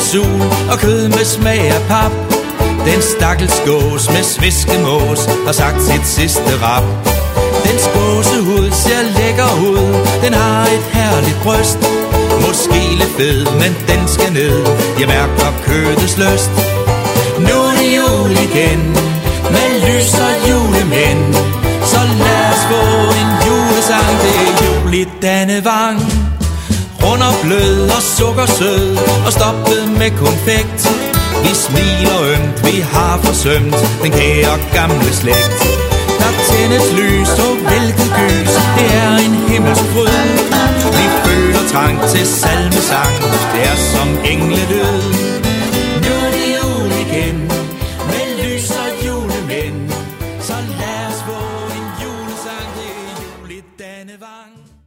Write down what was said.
sul og kød med smag af pap. Den stakkels gås med sviskemås har sagt sit sidste rap. Dens gåsehud ser lækker ud, den har et herligt bryst. Måske lidt fed, men den skal ned, jeg mærker kødets lyst. Nu er det jul igen, med lys og julemænd. Så lad os få en julesang, det er jul i Dannevang. Rund og blød og sukkersød og stoppet med konfekt. Vi smiler ømt, vi har forsømt den kære gamle slægt. Der tændes lys og hvilket gys, det er en himmelsk fryd. Vi føler trang til salmesang, det er som engledød. Nu er det jul igen, med lys og julemænd. Så lad os få en julesang, det er jul i Dannevang.